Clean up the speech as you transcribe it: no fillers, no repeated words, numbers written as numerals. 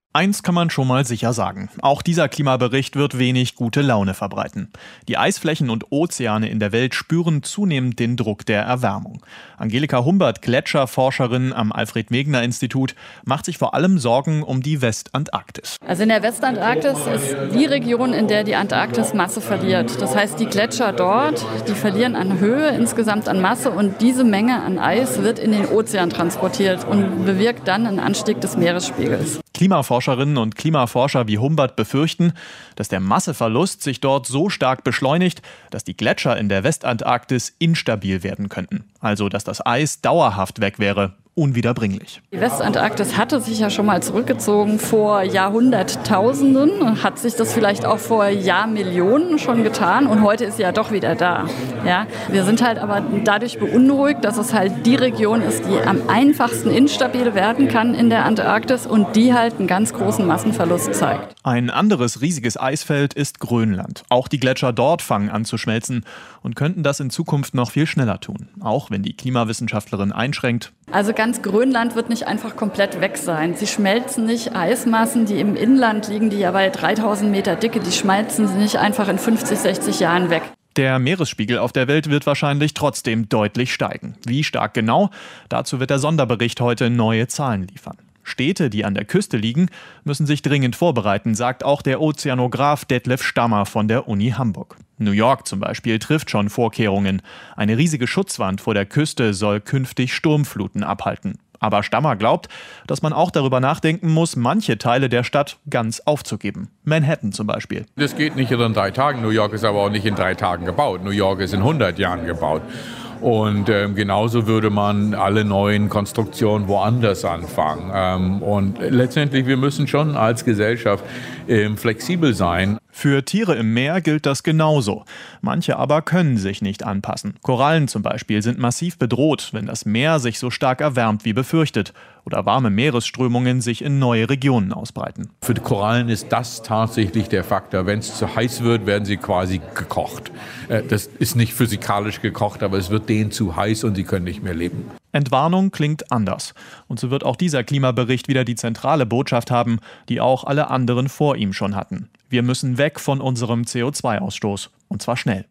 Eins kann man schon mal sicher sagen. Auch dieser Klimabericht wird wenig gute Laune verbreiten. Die Eisflächen und Ozeane in der Welt spüren zunehmend den Druck der Erwärmung. Angelika Humbert, Gletscherforscherin am Alfred-Wegener-Institut, macht sich vor allem Sorgen um die Westantarktis. Also in der Westantarktis ist die Region, in der die Antarktis Masse verliert. Das heißt, die Gletscher dort, die verlieren an Höhe, insgesamt an Masse, und diese Menge an Eis wird in den Ozean transportiert und bewirkt dann einen Anstieg des Meeresspiegels. Klimaforscherinnen und Klimaforscher wie Humbert befürchten, dass der Masseverlust sich dort so stark beschleunigt, dass die Gletscher in der Westantarktis instabil werden könnten. Also dass das Eis dauerhaft weg wäre. Unwiederbringlich. Die Westantarktis hatte sich ja schon mal zurückgezogen vor Jahrhunderttausenden, hat sich das vielleicht auch vor Jahrmillionen schon getan, und heute ist sie ja doch wieder da. Ja, wir sind halt aber dadurch beunruhigt, dass es halt die Region ist, die am einfachsten instabil werden kann in der Antarktis und die halt einen ganz großen Massenverlust zeigt. Ein anderes riesiges Eisfeld ist Grönland. Auch die Gletscher dort fangen an zu schmelzen und könnten das in Zukunft noch viel schneller tun. Auch wenn die Klimawissenschaftlerin einschränkt: Also ganz Grönland wird nicht einfach komplett weg sein. Sie schmelzen nicht. Eismassen, die im Inland liegen, die ja bei 3000 Meter Dicke, die schmelzen sie nicht einfach in 50, 60 Jahren weg. Der Meeresspiegel auf der Welt wird wahrscheinlich trotzdem deutlich steigen. Wie stark genau? Dazu wird der Sonderbericht heute neue Zahlen liefern. Städte, die an der Küste liegen, müssen sich dringend vorbereiten, sagt auch der Ozeanograph Detlef Stammer von der Uni Hamburg. New York zum Beispiel trifft schon Vorkehrungen. Eine riesige Schutzwand vor der Küste soll künftig Sturmfluten abhalten. Aber Stammer glaubt, dass man auch darüber nachdenken muss, manche Teile der Stadt ganz aufzugeben. Manhattan zum Beispiel. Das geht nicht in 3 Tagen. New York ist aber auch nicht in 3 Tagen gebaut. New York ist in 100 Jahren gebaut. Und genauso würde man alle neuen Konstruktionen woanders anfangen. Und letztendlich, wir müssen schon als Gesellschaft flexibel sein. Für Tiere im Meer gilt das genauso. Manche aber können sich nicht anpassen. Korallen zum Beispiel sind massiv bedroht, wenn das Meer sich so stark erwärmt wie befürchtet oder warme Meeresströmungen sich in neue Regionen ausbreiten. Für die Korallen ist das tatsächlich der Faktor. Wenn es zu heiß wird, werden sie quasi gekocht. Das ist nicht physikalisch gekocht, aber es wird denen zu heiß und sie können nicht mehr leben. Entwarnung klingt anders. Und so wird auch dieser Klimabericht wieder die zentrale Botschaft haben, die auch alle anderen vor ihm schon hatten. Wir müssen weg von unserem CO2-Ausstoß. Und zwar schnell.